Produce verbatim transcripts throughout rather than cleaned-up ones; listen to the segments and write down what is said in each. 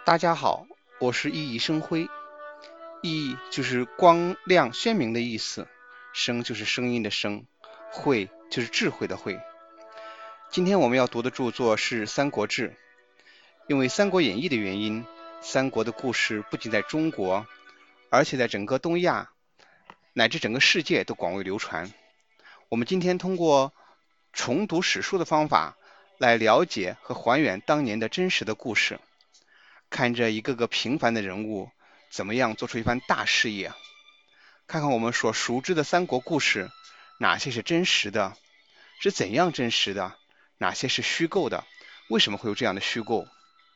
大家好，我是熠熠生辉。熠就是光亮鲜明的意思，声就是声音的声，慧就是智慧的慧。今天我们要读的著作是《三国志》。因为《三国演义》的原因，三国的故事不仅在中国，而且在整个东亚乃至整个世界都广为流传。我们今天通过重读史书的方法来了解和还原当年的真实的故事，看着一个个平凡的人物怎么样做出一番大事业，看看我们所熟知的三国故事哪些是真实的，是怎样真实的，哪些是虚构的，为什么会有这样的虚构。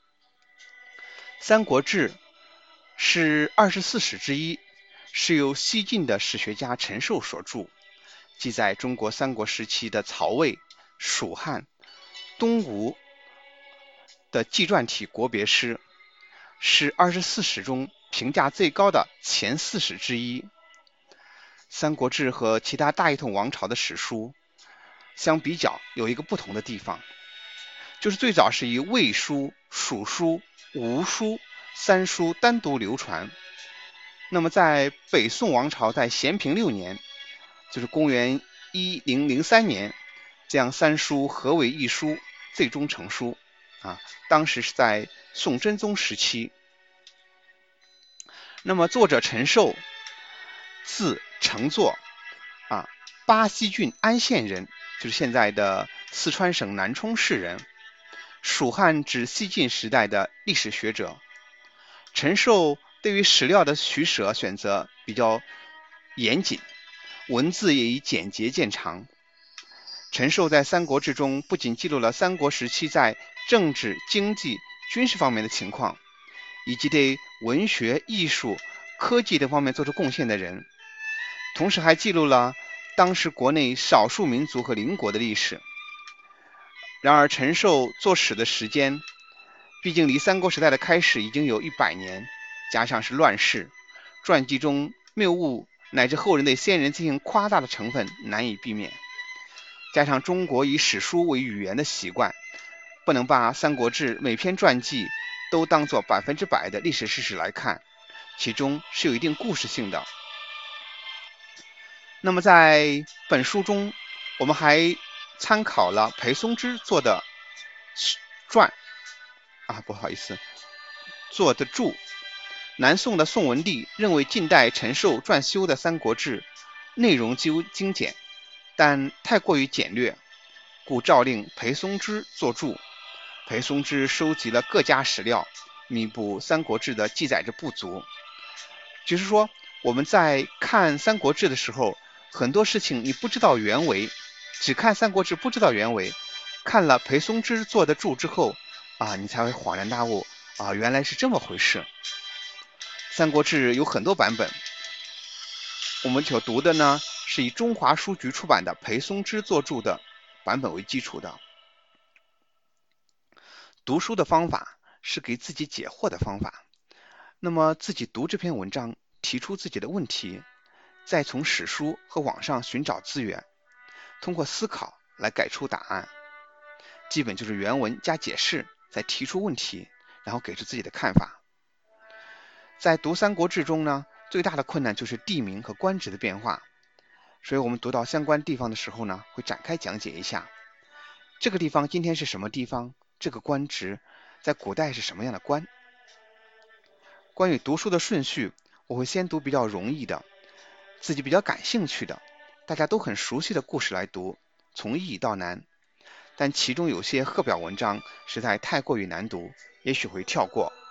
三国志是二十四史之一，是由西晋的史学家陈寿所著，记载中国三国时期的曹魏、蜀汉、东吴的纪传体国别诗，是二十四史中评价最高的前四史之一。三国志和其他大一统王朝的史书相比较有一个不同的地方，就是最早是以魏书、蜀书、吴书三书单独流传。那么在北宋王朝在咸平六年，就是公元一零零三年，将三书合为一书，最终成书啊。当时是在宋真宗时期。那么作者陈寿，字承作啊，巴西郡安县人，就是现在的四川省南充市人，蜀汉至西晋时代的历史学者。陈寿对于史料的取舍选择比较严谨，文字也以简洁见长。陈寿在《三国志》中不仅记录了三国时期在政治、经济、军事方面的情况，以及对文学、艺术、科技等方面做出贡献的人，同时还记录了当时国内少数民族和邻国的历史。然而陈寿作史的时间毕竟离三国时代的开始已经有一百年，加上是乱世，传记中谬误乃至后人对先人进行夸大的成分难以避免。加上中国以史书为语言的习惯，不能把《三国志》每篇传记都当作百分之百的历史事实来看，其中是有一定故事性的。那么在本书中，我们还参考了裴松之做的传啊，不好意思，做的注。南宋的宋文帝认为近代陈寿撰修的《三国志》内容极精简，但太过于简略，故诏令裴松之作注。裴松之收集了各家史料，弥补《三国志》的记载之不足。就是说，我们在看《三国志》的时候，很多事情你不知道原委，只看《三国志》不知道原委，看了裴松之做的注之后啊，你才会恍然大悟啊，原来是这么回事。《三国志》有很多版本，我们所读的呢是以中华书局出版的裴松之作注的版本为基础的。读书的方法是给自己解惑的方法，那么自己读这篇文章，提出自己的问题，再从史书和网上寻找资源，通过思考来给出答案。基本就是原文加解释，再提出问题，然后给出自己的看法。在读《三国志》中呢，最大的困难就是地名和官职的变化，所以我们读到相关地方的时候呢，会展开讲解一下这个地方今天是什么地方，这个官职在古代是什么样的官。关于读书的顺序，我会先读比较容易的，自己比较感兴趣的，大家都很熟悉的故事来读，从易到难。但其中有些课表文章实在太过于难读，也许会跳过。